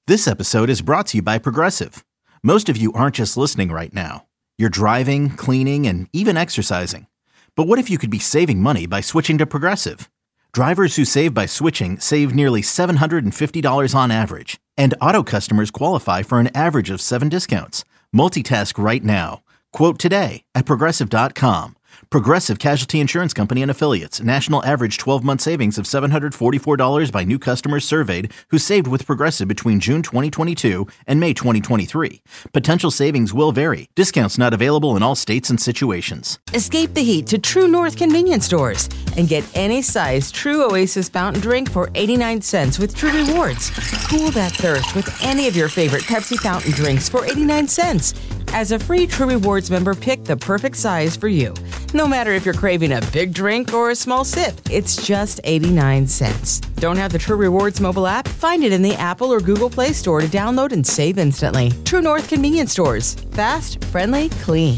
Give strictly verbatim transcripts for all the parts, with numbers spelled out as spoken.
This episode is brought to you by Progressive. Most of you aren't just listening right now. You're driving, cleaning, and even exercising. But what if you could be saving money by switching to Progressive? Drivers who save by switching save nearly seven hundred fifty dollars on average. And auto customers qualify for an average of seven discounts. Multitask right now. Quote today at Progressive dot com. Progressive Casualty Insurance Company and Affiliates. National average twelve-month savings of seven hundred forty-four dollars by new customers surveyed who saved with Progressive between June twenty twenty-two and May twenty twenty-three. Potential savings will vary. Discounts not available in all states and situations. Escape the heat to True North convenience stores and get any size True Oasis fountain drink for eighty-nine cents with True Rewards. Cool that thirst with any of your favorite Pepsi fountain drinks for eighty-nine cents. As a free True Rewards member, pick the perfect size for you. No matter if you're craving a big drink or a small sip, it's just eighty-nine cents. Don't have the True Rewards mobile app? Find it in the Apple or Google Play Store to download and save instantly. True North convenience stores. Fast, friendly, clean.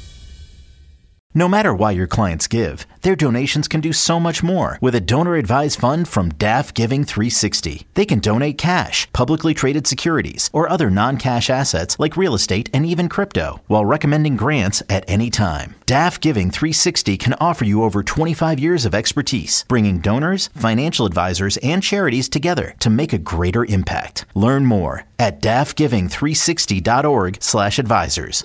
No matter why your clients give, their donations can do so much more with a donor-advised fund from D A F Giving three sixty. They can donate cash, publicly traded securities, or other non-cash assets like real estate and even crypto, while recommending grants at any time. D A F Giving three sixty can offer you over twenty-five years of expertise, bringing donors, financial advisors, and charities together to make a greater impact. Learn more at D A F giving three sixty dot org slash advisors.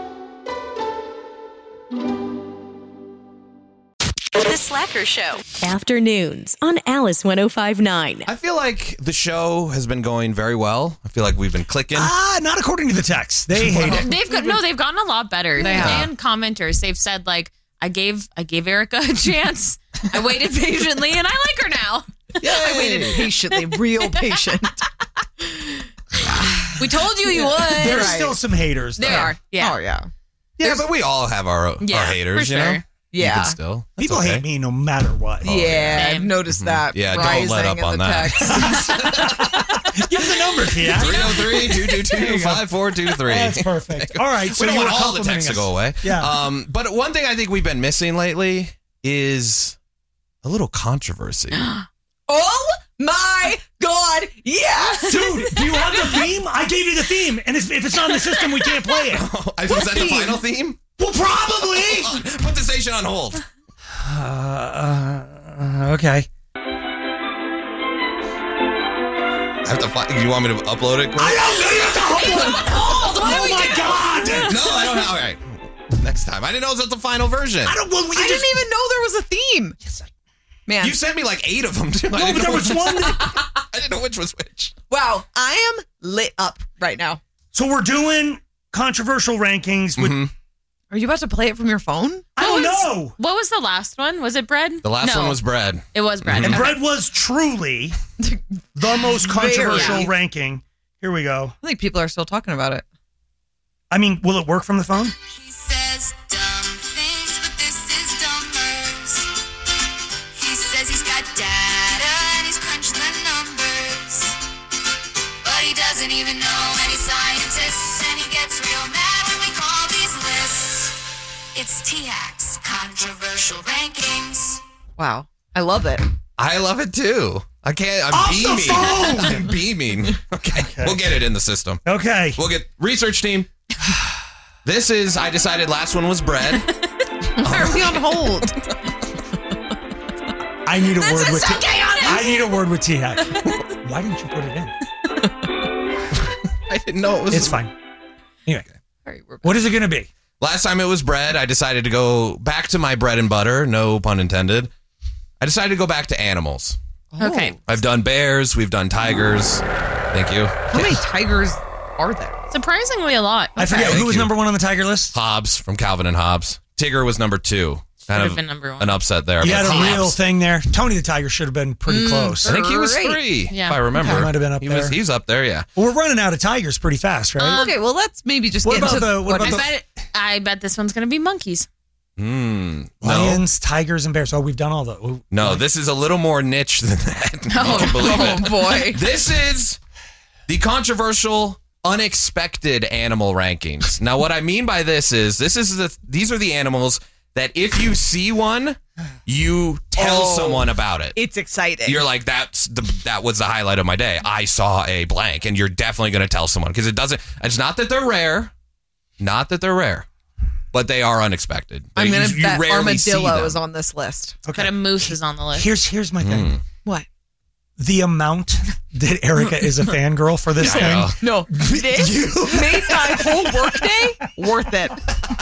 The Slacker Show. Afternoons on Alice one oh five point nine. I feel like the show has been going very well. I feel like we've been clicking. Ah, not according to the text. They hate it. They've got, no, they've gotten a lot better. They have. And commenters, they've said like, I gave I gave Erica a chance. I waited patiently, and I like her now. Yay. I waited patiently, real patient. We told you you would. There's Right. still some haters. There though. are. Yeah. Oh, yeah. Yeah, but we all have our, Yeah, our haters, for you know? sure. You Yeah. can still. That's People okay. hate me no matter what. Oh, yeah, Same. I've noticed that. Yeah, don't rising let up in on the that. text. Give the number, Tia. three oh three, two two two, five four two three. That's perfect. All right, so we don't you were want all the complimenting texts to us. go away. Yeah. Um, but one thing I think we've been missing lately is a little controversy. Oh my God! Yes, Dude, do you have the theme? I gave you the theme, and if if it's not in the system, we can't play it. I think that the final theme? Well, probably. Hold on, put the station on hold. Uh, uh, okay. I have to find. You want me to upload it? Quick? I don't know. You have to hold on. Oh my God! No, I don't have. All right. Next time. I didn't know it was the final version. I don't. Well, we I just, didn't even know there was a theme. Yes, I, Man, You sent me like eight of them, too. I no, didn't but there know was which- one. That, I didn't know which was which. wow, I am lit up right now. so we're doing controversial rankings with. Mhm. Are you about to play it from your phone? I don't What was- know. What was the last one? Was it bread? The last No, one was bread. It was bread. And Okay. bread was truly the most controversial Very. ranking. Here we go. I think people are still talking about it. I mean, will it work from the phone? He says dumb things, but this is dumbers. He says he's got data and he's crunched the numbers. But he doesn't even know any scientists, and he gets real mad when we call these lists. It's T X Controversial Rankings. Wow, I love it. I love it, too. I can't. I'm Off the beaming. phone! I'm beaming. Okay. Okay. We'll get it in the system. Okay. We'll get research team. This is, I decided last one was bread. Why are we on hold? I need a word with T. okay on it. I need a word with T. Why didn't you put it in? I didn't know it was. It's fine. Anyway, All right, we're back. what is it going to be? Last time it was bread. I decided to go back to my bread and butter. No pun intended. I decided to go back to animals. Okay. I've done bears. We've done tigers. Thank you. How many tigers are there? Surprisingly a lot. I forget Thank who was you. number one on the tiger list. Hobbs from Calvin and Hobbes. Tigger was number two. Kind Should've of been number one. an upset there. You but had a Hobbs. real thing there. Tony the Tiger should have been pretty close. I think he was Great. three, Yeah. if I remember. He might have been up he Was, there. he's up there, yeah. Well, we're running out of tigers pretty fast, right? Okay, well, let's maybe just What get about into the- what I about bet I bet this one's gonna be monkeys. Mm, no. Lions, tigers, and bears. Oh, we've done all the. oh, No, this is a little more niche than that. You can believe Oh, it. boy. This is the controversial, unexpected animal rankings. Now, what I mean by this is this is the these are the animals that if you see one, you tell Oh. someone about it. It's exciting. You're like, that's the that was the highlight of my day. I saw a blank, and you're definitely going to tell someone because it doesn't. It's not that they're rare, not that they're rare, but they are unexpected. I'm You- gonna you bet rarely see armadillo them. is on this list. Kind of moose is on the list. Here's here's my thing. What? The amount that Erica is a fangirl for this I know. thing. No, this made my whole workday worth it.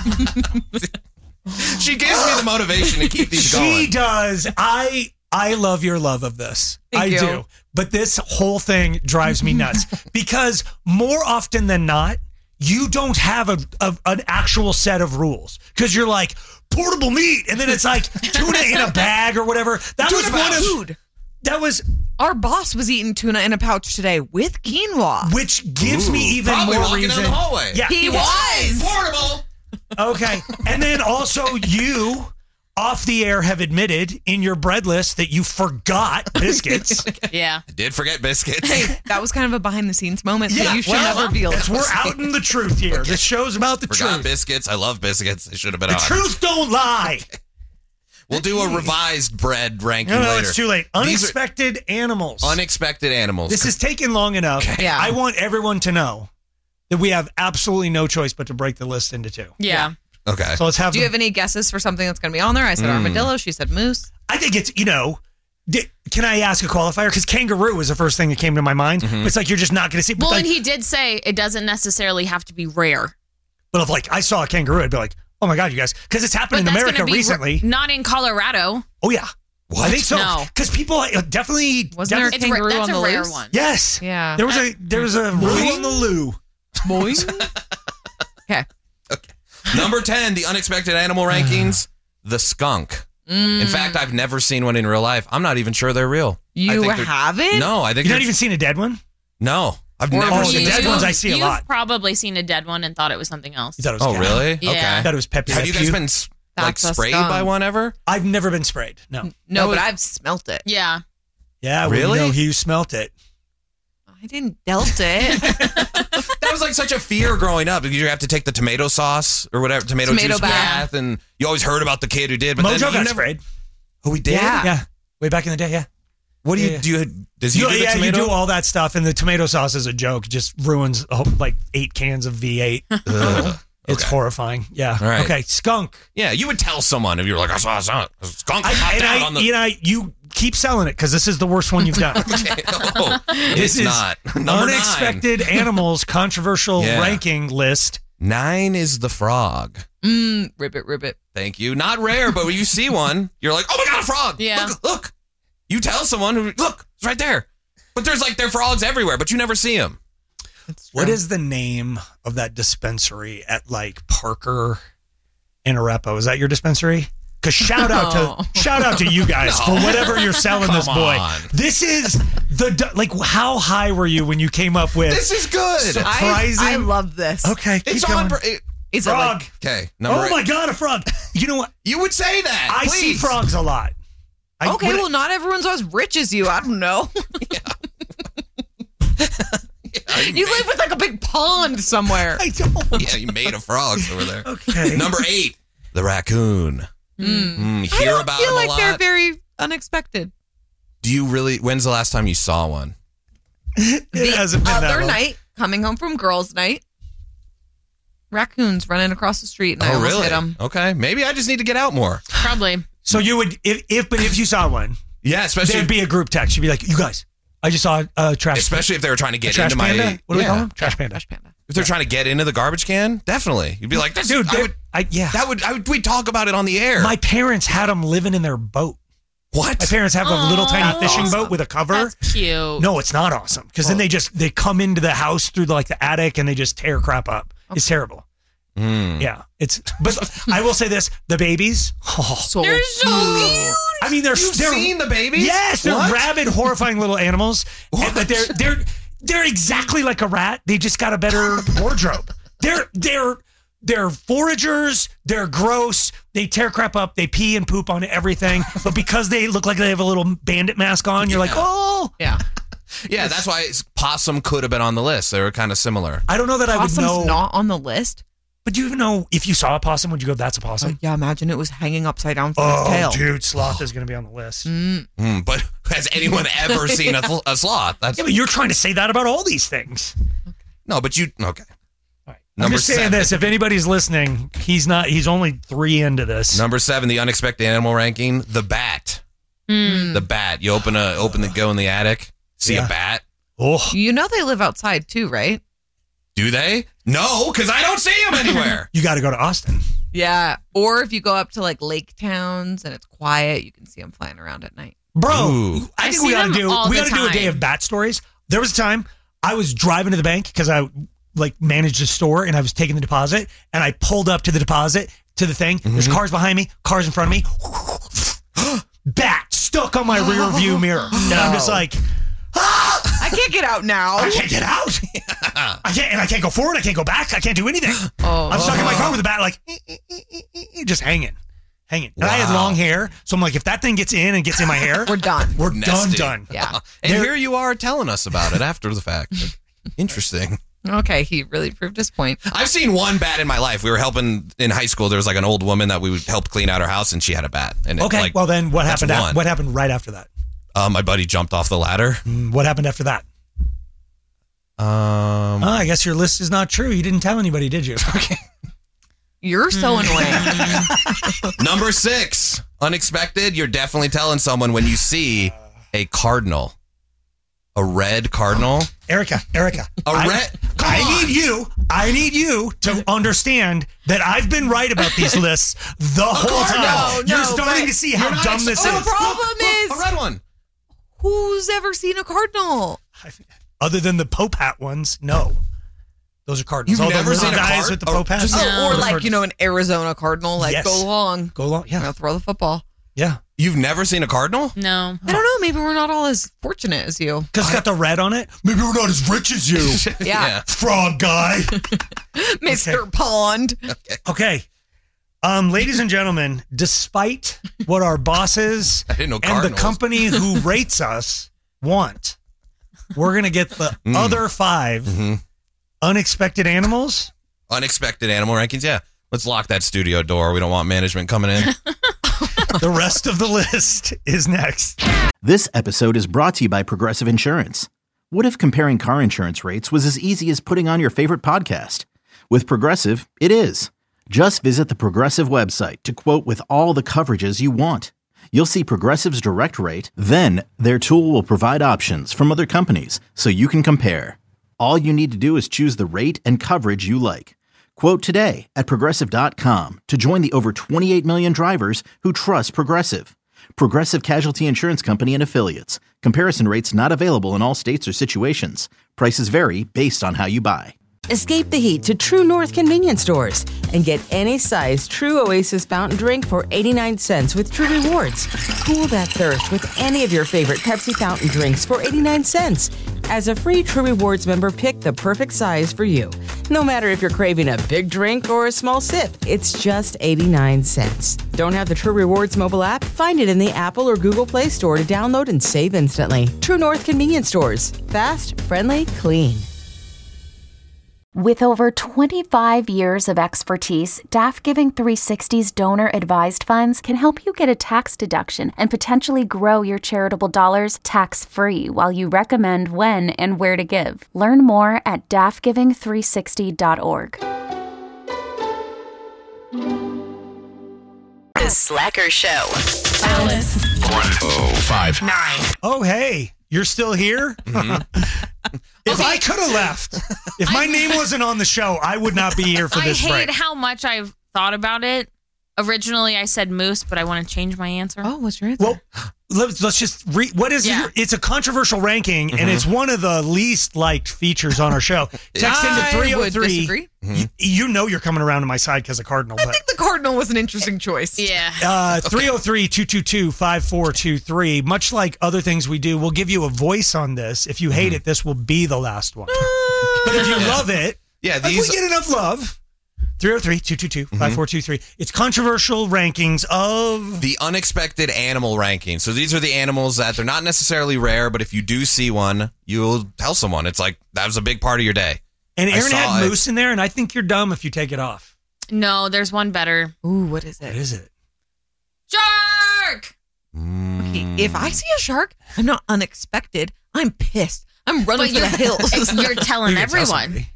She gives me the motivation to keep these She going. does. I I love your love of this. Thank I you. do. But this whole thing drives me nuts because more often than not, you don't have a, a an actual set of rules because you're like portable meat, and then it's like tuna in a bag or whatever. That was Tuna one of Food. that was Our boss was eating tuna in a pouch today with quinoa. which gives Ooh, me even probably more walking reason. down the hallway. Yeah, He was. Portable. Okay. And then also you off the air have admitted in your bread list that you forgot biscuits. Yeah. I did forget biscuits. Hey, that was kind of a behind the scenes moment that you should well, never be it's- allowed. We're out in the truth here. This show's about the Forgot truth. biscuits. I love biscuits. They should have been The on. truth don't lie. We'll do a revised bread ranking No, no, later. it's too late. These are Unexpected animals. unexpected animals. This is taking long enough. Yeah. I want everyone to know that we have absolutely no choice but to break the list into two. Yeah. okay. So let's have. Do you them- have any guesses for something that's going to be on there? I said Mm. armadillo. She said moose. I think it's, you know, di- can I ask a qualifier? Because kangaroo was the first thing that came to my mind. Mm-hmm. It's like you're just not going to see. But, Well, like, and he did say it doesn't necessarily have to be rare. but if like I saw a kangaroo, I'd be like, oh my God, you guys. Because it's happened But in that's America gonna be recently. ra- not in Colorado. Oh, yeah. I think so. No. Because people uh, definitely. Wasn't there a defi- It's ra- kangaroo that's on a the rare loose? one. Yes. Yeah. There was a there was a roo on the loo. Okay. Number ten, the unexpected animal rankings, the skunk. Mm. In fact, I've never seen one in real life. I'm not even sure they're real. I You think they're- haven't? No, I think You've they're- not even seen a dead one? No, I've Or never Oh, seen the dead one. ones I see a You've lot. probably seen a dead one and thought it was something else. You thought it was Oh, cat. really? Yeah. I Okay. thought it was Pepe. Have you guys Pew. been s- like That's a sprayed skunk. by one ever? I've never been sprayed. No. No, That but was- I've smelt it. Yeah. Yeah. Well, Really? You know, he smelt it. I didn't dealt it. That was like such a fear growing up because you have to take the tomato sauce or whatever, tomato, Tomato juice bath. bath, and you always heard about the kid who did. But then Mojo you got never. sprayed. Oh, we did. Yeah. Yeah. Way back in the day. Yeah. What do you Yeah. do? You, does he You, do the yeah, you tomato? do all that stuff, and the tomato sauce is a joke. It just ruins oh, like eight cans of V eight. Ugh. It's Okay. horrifying. Yeah. All right. Okay. Skunk. Yeah, you would tell someone if you were like, I saw a skunk. A skunk I, popped and out I, on the. you know, you keep selling it because this is the worst one you've done. Okay. Oh, This it's is not. Number Unexpected animals controversial Yeah. ranking list. nine. Nine is the frog. mm, ribbit, ribbit. Thank you. Not rare, but when you see one, you're like, oh my God, a frog. Yeah. Look, look. You tell someone, who, look, it's right there. But there's like, there are frogs everywhere, but you never see them. What is the name of that dispensary at like Parker and Arepo? Is that your dispensary? Because shout out No. to shout out to you guys No. for whatever you're selling this Come boy. on. This is the du- like how high were you when you came up with This is good. surprising? I, I love this. okay, keep it's going. on. It, Is it Frog. like, okay. Number Oh eight. my God, a frog! You know what? You would say that. I see please. frogs a lot. I, okay, when- well, not everyone's as rich as you. I don't know. You live with like a big pond somewhere. I don't. Yeah, you made of frogs over there. Okay. Number eight, the raccoon. Mm, I hear don't about feel them like a they're lot. very unexpected. Do you really? When's the last time you saw one? It hasn't been that Other long. night, coming home from girls' night, raccoons running across the street, and I oh, almost really? hit them. Okay, maybe I just need to get out more. Probably. So you would if if but if you saw one, Yeah, especially there'd be a group text. You'd be like, you guys, I just saw a trash. especially if they were trying to a get trash into panda. my What do we yeah. call them? Trash panda. Trash panda. If they're trying to get into the garbage can, definitely. You'd be like, this, Dude, I they- would, I, yeah. that would, I would, we'd talk about it on the air. My parents had them living in their boat. what? My parents have a little tiny Aw. fishing boat with a cover. That's cute. No, it's not awesome because then they just they come into the house through the, like the attic and they just tear crap up. It's terrible. Mm. Yeah, it's. But I will say this: the babies. Oh, So They're so cute. I mean, they're You've they're seen the babies? yes, they're What? rabid, horrifying little animals. And- but they're they're they're exactly like a rat. They just got a better wardrobe. They're they're they're foragers. They're gross. They tear crap up. They pee and poop on everything. But because they look like they have a little bandit mask on, you're like, oh. yeah. Yeah, that's why possum could have been on the list. They were kind of similar. I don't know that I would Possum's know. not on the list. But do you even know if you saw a possum, would you go, that's a possum? Oh, yeah, imagine it was hanging upside down from Oh, its tail. dude, sloth is going to be on the list. Mm. Mm, but has anyone ever seen a, a sloth? That's Yeah, but you're trying to say that about all these things. no, but you okay. All right. Number I'm just saying seven. this. If anybody's listening, he's not. He's only three into this. Number seven, the unexpected animal ranking, the bat. Mm. The bat. You open a open the go in the attic, see Yeah. a bat. Oh, You know they live outside too, right? Do they? No, because I don't see them anywhere. you got to go to Austin. Yeah. Or if you go up to like lake towns and it's quiet, you can see them flying around at night. Bro, Ooh. I I think see we got to them do all we the got to do a day time. of bat stories. There was a time I was driving to the bank because I like managed a store and I was taking the deposit and I pulled up to the deposit to the thing. There's cars behind me, cars in front of me. Bat stuck on my rear view mirror. And I'm just like, I can't get out now. I can't get out. I can't, and I can't go forward. I can't go back. I can't do anything. Oh. I'm stuck in my car with the bat, like just hanging, hanging. And I had Wow. long hair, so I'm like, if that thing gets in and gets in my hair, We're done. we're done, Nesting. done. Yeah. And There- here you are telling us about it after the fact. Interesting. Okay, he really proved his point. I've seen one bat in my life. We were helping in high school. There was like an old woman that we would help clean out her house, and she had a bat. And it, Okay, like, well then, what that's happened? After, one. what happened right after that? uh, my buddy jumped off the ladder. Mm, What happened after that? Um, Oh, I guess your list is not true. You didn't tell anybody, did you? Okay. You're so annoying. Number six, unexpected. You're definitely telling someone when you see a cardinal, a red cardinal. Erica, Erica, A I, red- come I on. need you. I need you to understand that I've been right about these lists the whole time. no, You're no, starting but to see how You're not dumb ex- this oh, is. The problem look, look, is- a red one. Who's ever seen a cardinal? Other than the Pope hat ones, no. Those are cardinals. You've All the never little seen a guys card- with the or Pope hats. just- Oh, or Those like, are- you know, an Arizona cardinal, like Yes. go long. Go long. I'm Yeah. gonna throw the football. Yeah. You've never seen a cardinal? No. I don't know. Maybe we're not all as fortunate as you. Because it's got the red on it. Maybe we're not as rich as you. Yeah. Frog guy. Mister Pond. Okay. Um, ladies and gentlemen, despite what our bosses I didn't know and the cardinals. company who rates us want, we're going to get the Mm. other five Mm-hmm. unexpected animals. Unexpected animal rankings. Yeah. Let's lock that studio door. We don't want management coming in. The rest of the list is next. This episode is brought to you by Progressive Insurance. What if comparing car insurance rates was as easy as putting on your favorite podcast? With Progressive, it is. Just visit the Progressive website to quote with all the coverages you want. You'll see Progressive's direct rate, then their tool will provide options from other companies so you can compare. All you need to do is choose the rate and coverage you like. Quote today at progressive dot com to join the over twenty-eight million drivers who trust Progressive. Progressive Casualty Insurance Company and Affiliates. Comparison rates not available in all states or situations. Prices vary based on how you buy. Escape the heat to True North convenience stores and get any size True Oasis fountain drink for eighty-nine cents with True Rewards. Cool that thirst with any of your favorite Pepsi fountain drinks for eighty-nine cents. As a free True Rewards member, pick the perfect size for you. No matter if you're craving a big drink or a small sip, it's just eighty-nine cents. Don't have the True Rewards mobile app? Find it in the Apple or Google Play Store to download and save instantly. True North convenience stores. Fast, friendly, clean. With over twenty-five years of expertise, D A F Giving three sixty's Donor Advised Funds can help you get a tax deduction and potentially grow your charitable dollars tax-free while you recommend when and where to give. Learn more at D A F giving three sixty dot org. The Slacker Show. Alice. Oh, hey, you're still here? If I could have left, if my name wasn't on the show, I would not be here for I this hate break. how much I've thought about it. Originally, I said moose, but I want to change my answer. Oh, what's your answer? Well, let's, let's just read. What is Yeah. your, it's a controversial ranking, and it's one of the least liked features on our show. Text into I three oh would three. disagree. You, you know you're coming around to my side because of Cardinal. I But think the cardinal was an interesting choice. Yeah. uh, three oh three, two two two, five four two three. Much like other things we do, we'll give you a voice on this. If you hate it, this will be the last one. But if you love it, Yeah, if these. we get enough love, three oh three, two two two, five four two three. It's controversial rankings of... The unexpected animal ranking. So these are the animals that they're not necessarily rare, but if you do see one, you'll tell someone. It's like that was a big part of your day. And I Aaron saw had it. moose in there, and I think you're dumb if you take it off. No, there's one better. Ooh, what is it? What is it? Shark! Okay, if I see a shark, I'm not unexpected. I'm pissed. I'm running But for the hills. You're telling You're gonna tell everyone. somebody.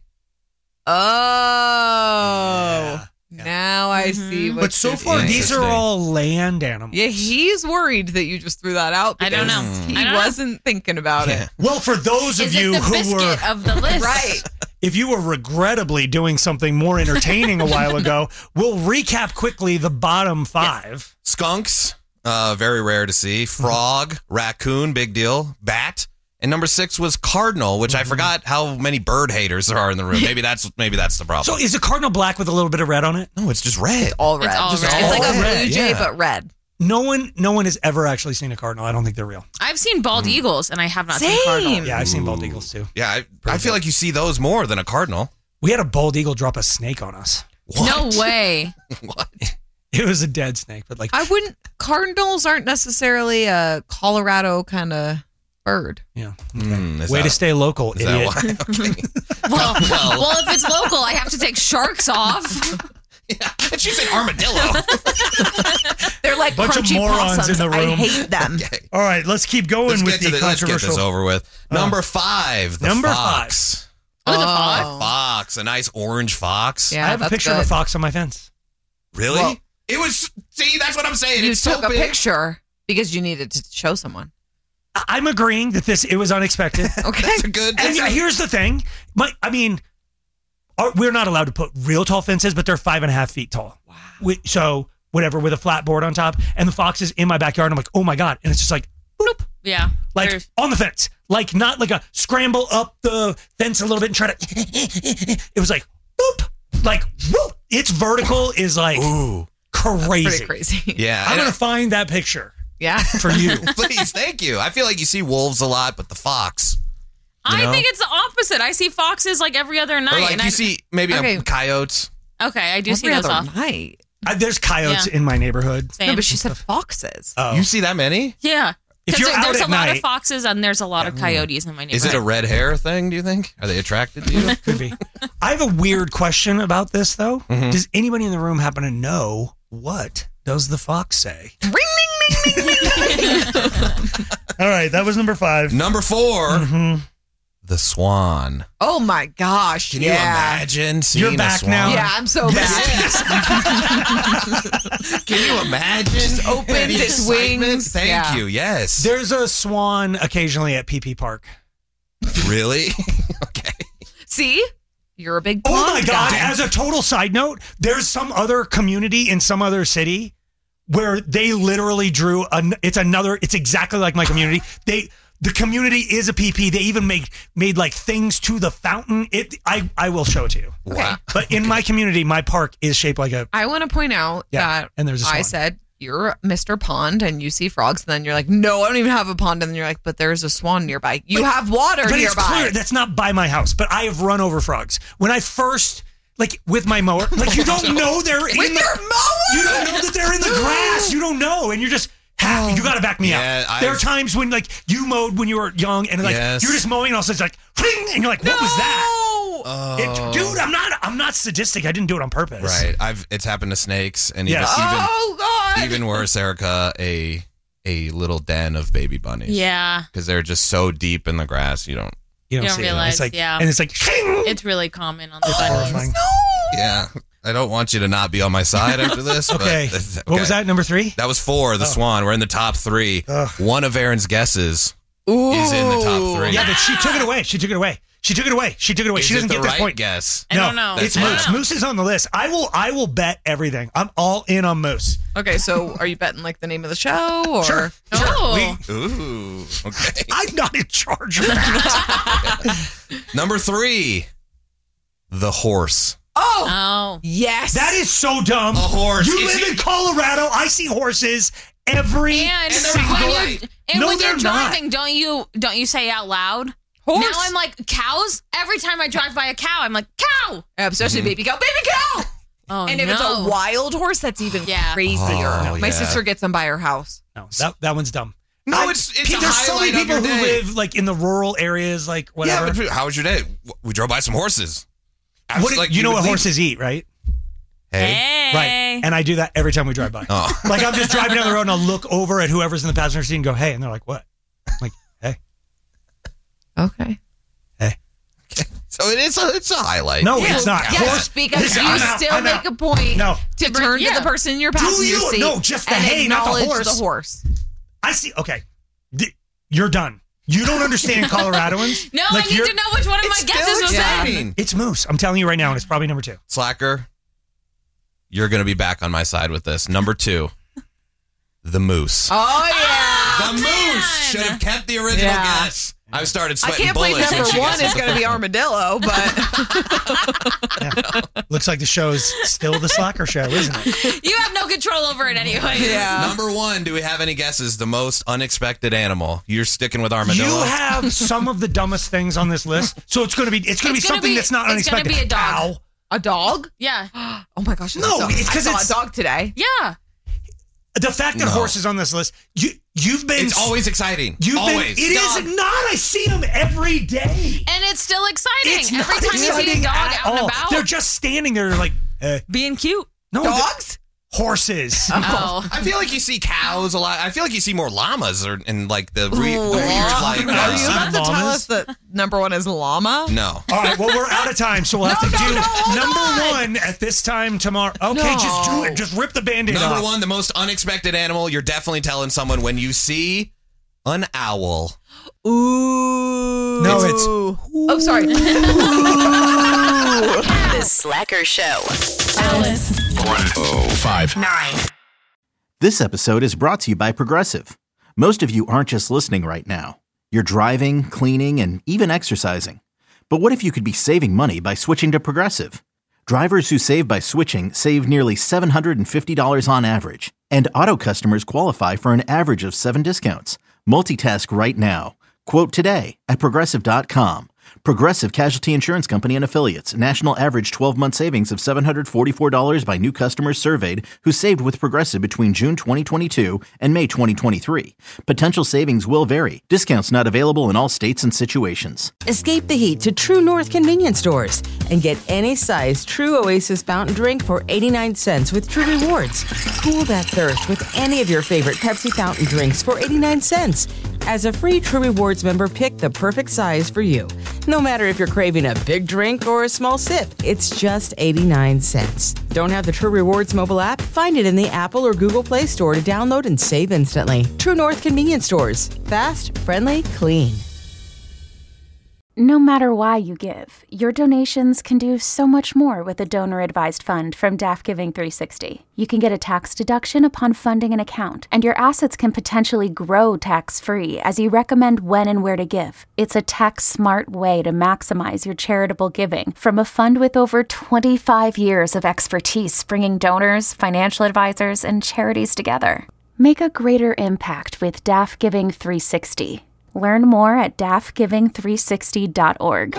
Oh. Yeah, yeah. Now I see what But so you're far, doing. these are all land animals. Yeah, he's worried that you just threw that out. I don't because know. He I don't know. wasn't thinking about Yeah. it. Well, for those of Is you it the who biscuit were, of the list? Right. if you were regrettably doing something more entertaining a while ago, we'll recap quickly the bottom five. Skunks, uh, very rare to see. Frog, raccoon, big deal. Bat. And number six was cardinal, which I forgot how many bird haters there are in the room. Maybe that's maybe that's the problem. So is a cardinal black with a little bit of red on it? no, it's just red. All red. It's all Just- red. It's like a Red, blue jay, yeah. but red. No one, no one has ever actually seen a cardinal. I don't think they're real. I've seen bald eagles, and I have not seen Same. cardinal. Yeah, I've seen bald eagles too. Yeah, I, I feel like you see those more than a cardinal. We had a bald eagle drop a snake on us. No way. What? It was a dead snake, but like I wouldn't. Cardinals aren't necessarily a Colorado kind of bird. yeah. Mm, is Way that- to stay local, Is idiot. that why? Okay. Well, Well- well, if it's local, I have to take sharks off. Yeah. And she said armadillo. They're like Bunch of crunchy morons possums. in the I room. hate them. Okay. All right, let's keep going Let's with get, to the the, let's get controversial. this over with. Number five, the Number fox. Oh, the Oh. fox. Fox, a nice orange fox. Yeah, I have a that's picture of good. a fox on my fence. Really? Well- it was. See, that's what I'm saying. You it's took so a big. picture because you needed to show someone. I- I'm agreeing that this it was unexpected. Okay. That's a good. And that's a- here's the thing, my, I mean, our, we're not allowed to put real tall fences, but they're five and a half feet tall. Wow. We, so whatever, with a flat board on top, and the fox is in my backyard. And I'm like, oh my god, and it's just like, bloop, Yeah. like There's- on the fence, like not like a scramble up the fence a little bit and try to. It was like, boop, like whoop. Its vertical is like Ooh. crazy. Pretty crazy. Yeah. I'm and gonna find that picture Yeah. for you. Please, thank you. I feel like you see wolves a lot, but the fox. You I know? think it's the opposite. I see foxes like every other night. Or like and you I, see maybe Okay. a coyotes. Okay, I do see Every those other off. night. Uh, there's coyotes Yeah. in my neighborhood. Same. No, but she said foxes. Oh. You see that many? yeah. If 'Cause you're there- out there's at a lot night- of foxes and there's a lot of coyotes in my neighborhood. Is it a red hair thing? Do you think? Are they attracted to you? Could be. I have a weird question about this, though. Mm-hmm. Does anybody in the room happen to know what does the fox say? Ring, ding, ding, ding, ding, ding. All right, that was number five. Number four, Mhm. the swan. Oh my gosh. Can you yeah. imagine seeing You're a back swan? now? Yeah, I'm so bad. Can you imagine? Just opens The its excitement? wings. Thank Yeah. you. Yes. There's a swan occasionally at P P Park. Really? Okay. See? You're a big Oh blonde my God. guy. As a total side note, there's some other community in some other city where they literally drew, an, it's another, it's exactly like my community. They, the community is a P P. They even made, made like things to the fountain. It, I, I will show it to you. Wow. But in my community, my park is shaped like a, I want to point out Yeah, that and there's a I swan. said you're Mister Pond and you see frogs, and then you're like, no, I don't even have a pond, and then you're like, but there's a swan nearby. You But- have water but it's nearby. clear that's not by my house. But I have run over frogs when I first, like with my mower. Like you don't know they're in With the, your mower? You don't know that they're in the grass. You don't know, and you're just. Ha, you got to back me Yeah, up. There are I've- times when like you mowed when you were young, and like Yes. you're just mowing, and all of a sudden it's like, "Pling," and you're like, what was that? Oh. It, dude, I'm not. I'm not sadistic. I didn't do it on purpose. Right. I've. It's happened to snakes, and Yes. even Oh God. even even worse, Erica, a a little den of baby bunnies. Yeah. Because they're just so deep in the grass, you don't. You don't, You don't see it. realize, It's like, yeah. and it's like, "Pling." It's really common on the It's bunnies. horrifying. Yeah. I don't want you to not be on my side after this. but- Okay. okay. What was that? Number three. That was four. The Oh. swan. We're in the top three. Ugh. One of Aaron's guesses Ooh. is in the top three. Yeah, but she took it away. She took it away. She took it away. She took it away. Is she doesn't it get the this right point. guess? I no, don't know. It's I don't Moose. know. Moose is on the list. I will. I will bet everything. I'm all in on Moose. Okay, so are you betting like the name of the show or? Sure. Oh. We- Ooh. Okay. I'm not in charge of that. Number three, the horse. Oh, Oh. yes. That is so dumb. A horse. You Is live he- in Colorado. I see horses every And, single when right. you're, and No, when you're they're not. driving, don't you don't you say out loud? Horse. Now I'm like cows. Every time I drive by a cow, I'm like cow. Especially baby cow, baby cow. Oh And if no. it's a wild horse, that's even Yeah. crazier. Oh, My yeah. sister gets them by her house. No, that, that one's dumb. No, I- it's- it's Pete, a there's so many highlight of people your who day. live like in the rural areas, like whatever. Yeah, but how was your day? We drove by some horses. what, Like, you know would what leave- horses eat, right? Hey. Right. And I do that every time we drive by. Oh. Like I'm just driving down the road and I'll look over at whoever's in the passenger seat and go, hey. And they're like, what? I'm like, hey. Okay. Hey. So it is a, it's a highlight. No, it's not. Yes, Horse- because Listen, you I'm out, still I'm make out. a point No. to turn yeah. to the person in your passenger you? seat. No, just the and hay, not the acknowledge horse. the horse. I see. Okay. D- You're done. You don't understand Coloradoans. No, Like, I need you're- to know which one of my It's guesses still was that. exciting. It's Moose. I'm telling you right now, and it's probably number two. Slacker, you're going to be back on my side with this. Number two, the moose. Oh, yeah. the moose should have kept the original Yeah. guess. I've started I sweating can't believe bullets. number when she one guesses is the going to be first one. armadillo, but Looks like the show's still the Slacker show, isn't it? You have no control over it anyway. yeah. Number one, do we have any guesses? The most unexpected animal. You're sticking with armadillo? You have some of the dumbest things on this list, so it's going to be it's going to be It's gonna something be- that's not it's gonna unexpected. be a dog. Ow. A dog? Yeah. Oh my gosh. I No, saw, it's 'cause I saw it's- a dog today. Yeah. The fact that No. horse is on this list, you you've been It's always exciting. you've always. been it is Dog. not. I see them every day. And it's still exciting. It's Every not time you see a exciting dog at out and all. about. They're just standing there like eh. being cute. no Dogs? horses. Oh. I feel like you see cows a lot. I feel like you see more llamas or and like the, re, the Ooh, weird like. Are you uh, about to tell llamas? us that number one is llama? no. All right, well, we're out of time, so we'll have No, to no, do no, hold number on. one at this time tomorrow. Okay, just do it. Just rip the Band-Aid Number off. one, the most unexpected animal. You're definitely telling someone when you see an owl. Ooh. No, it's Oh, sorry. The Slacker Show. Alice. This episode is brought to you by Progressive. Most of you aren't just listening right now. You're driving, cleaning, and even exercising. But what if you could be saving money by switching to Progressive? Drivers who save by switching save nearly seven hundred fifty dollars on average. And auto customers qualify for an average of seven discounts. Multitask right now. Quote today at Progressive dot com. Progressive Casualty Insurance Company and Affiliates. National average twelve-month savings of seven hundred forty-four dollars by new customers surveyed who saved with Progressive between June twenty twenty-two and May twenty twenty-three. Potential savings will vary. Discounts not available in all states and situations. Escape the heat to True North convenience stores and get any size True Oasis fountain drink for eighty-nine cents with True Rewards. Cool that thirst with any of your favorite Pepsi fountain drinks for eighty-nine cents. As a free True Rewards member, pick the perfect size for you. No matter if you're craving a big drink or a small sip, it's just eighty-nine cents. Don't have the True Rewards mobile app? Find it in the Apple or Google Play Store to download and save instantly. True North convenience stores. Fast, friendly, clean. No matter why you give, your donations can do so much more with a donor-advised fund from D A F Giving three sixty. You can get a tax deduction upon funding an account, and your assets can potentially grow tax-free as you recommend when and where to give. It's a tax-smart way to maximize your charitable giving from a fund with over twenty-five years of expertise bringing donors, financial advisors, and charities together. Make a greater impact with D A F Giving three sixty. Learn more at D A F giving three sixty dot org.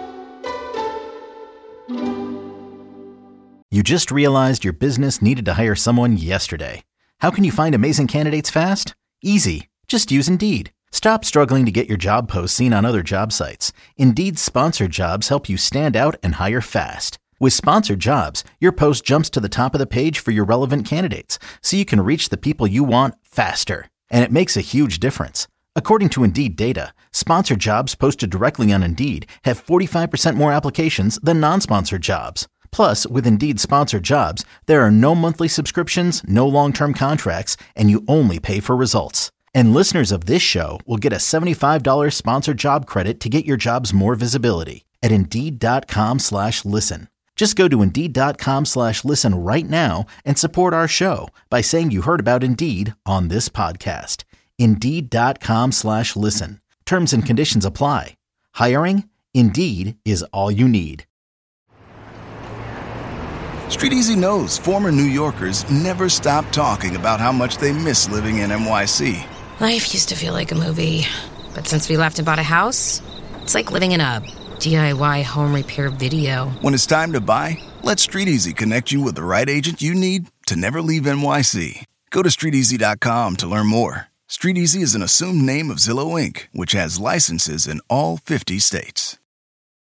You just realized your business needed to hire someone yesterday. How can you find amazing candidates fast? Easy. Just use Indeed. Stop struggling to get your job posts seen on other job sites. Indeed's sponsored jobs help you stand out and hire fast. With sponsored jobs, your post jumps to the top of the page for your relevant candidates, so you can reach the people you want faster. And it makes a huge difference. According to Indeed data, sponsored jobs posted directly on Indeed have forty-five percent more applications than non-sponsored jobs. Plus, with Indeed sponsored jobs, there are no monthly subscriptions, no long-term contracts, and you only pay for results. And listeners of this show will get a seventy-five dollars sponsored job credit to get your jobs more visibility at Indeed.com slash listen. Just go to Indeed.com slash listen right now and support our show by saying you heard about Indeed on this podcast. Indeed.com slash listen. Terms and conditions apply. Hiring? Indeed is all you need. Street Easy knows former New Yorkers never stop talking about how much they miss living in N Y C. Life used to feel like a movie, but since we left and bought a house, it's like living in a D I Y home repair video. When it's time to buy, let Street Easy connect you with the right agent you need to never leave N Y C. Go to street easy dot com to learn more. Street Easy is an assumed name of Zillow Incorporated, which has licenses in all fifty states.